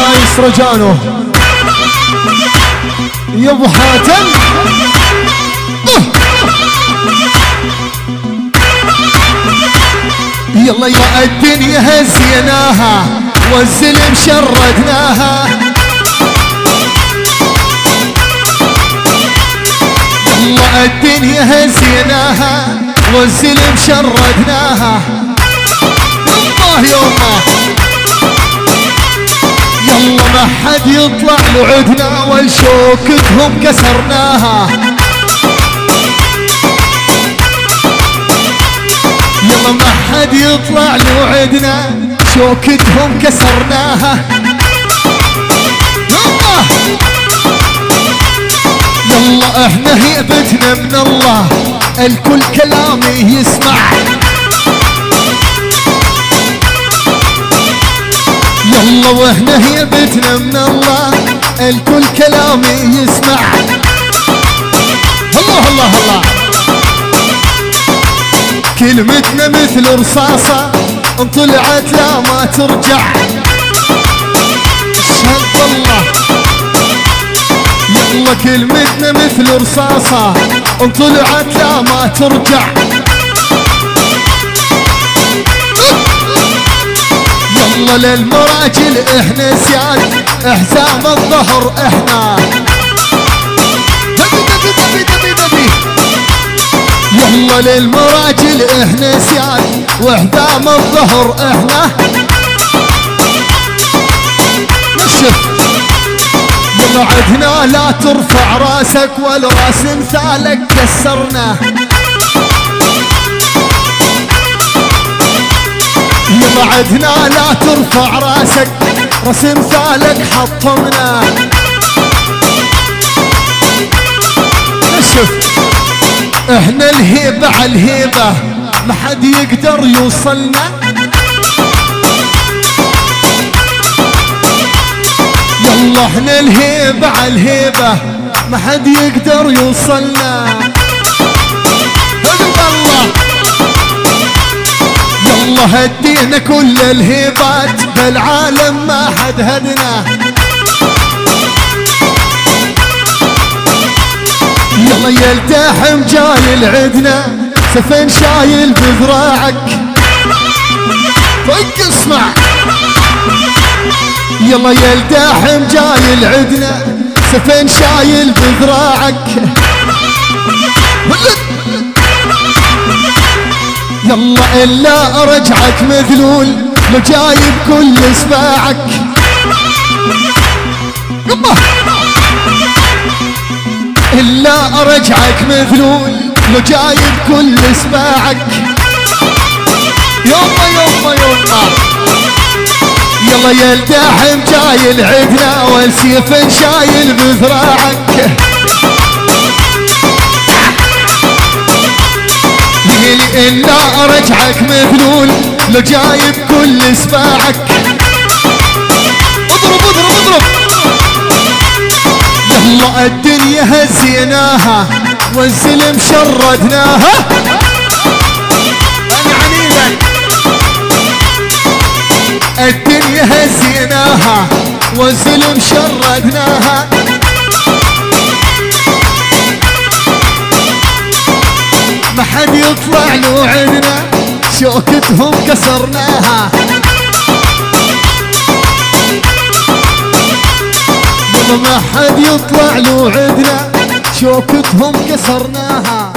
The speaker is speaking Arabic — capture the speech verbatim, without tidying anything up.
فايز رجانو يا ابو حاتم يلا يا الدنيا هزيناها والزلم شردناها يلا الدنيا هزيناها والزلم شردناها الله يومه يلا ما حد يطلع لعدنا والشوكتهم كسرناها يلا ما حد يطلع لوعدنا شوكتهم كسرناها يلا يلا احنا هيبتنا من الله الكل كلامي يسمع يلا واحنا هيبتنا من الله الكل كلامي يسمع الله الله الله كلمتنا مثل رصاصة ان طلعت لا ما ترجع شهد الله يلا كلمتنا مثل رصاصة ان طلعت لا ما ترجع يلا للمراجل احنا سياد احزام الظهر احنا دبي دبي دبي دبي دبي يلا للمراجل احنا سياد واحزام الظهر احنا نشف يلا عدنا لا ترفع راسك والراس مثالك كسرنا يلا عدنا لا ترفع راسك راس مثالك حطمنا نشف احنا الهيبة على الهيبة ما حد يقدر يوصلنا يلا احنا الهيبة على الهيبة ما حد يقدر يوصلنا الله يلا هدينا كل الهيبات بالعالم ما حد هدنا يلا يلتحم جاي العدنا سفن شايل بذراعك طق اسمع يلا يلتحم جاي العدنا سفن شايل بذراعك يلا الا ارجعك مذلول لو جايب كل اسباعك يلا الا ارجعك مذلول لو جايب كل اسباعك يما يما يما يلا يلتحم جاي العدنا والسيف شايل بذراعك ليلي الا ارجعك مذلول لو جايب كل اسباعك اضرب اضرب اضرب يلا الدنيا هزيناها والزلم شردناها انا عنيدك الدنيا هزيناها والزلم شردناها ما حد يطلع له عدنا شوكتهم كسرناها ما حد يطلع له عدنا شوكتهم كسرناها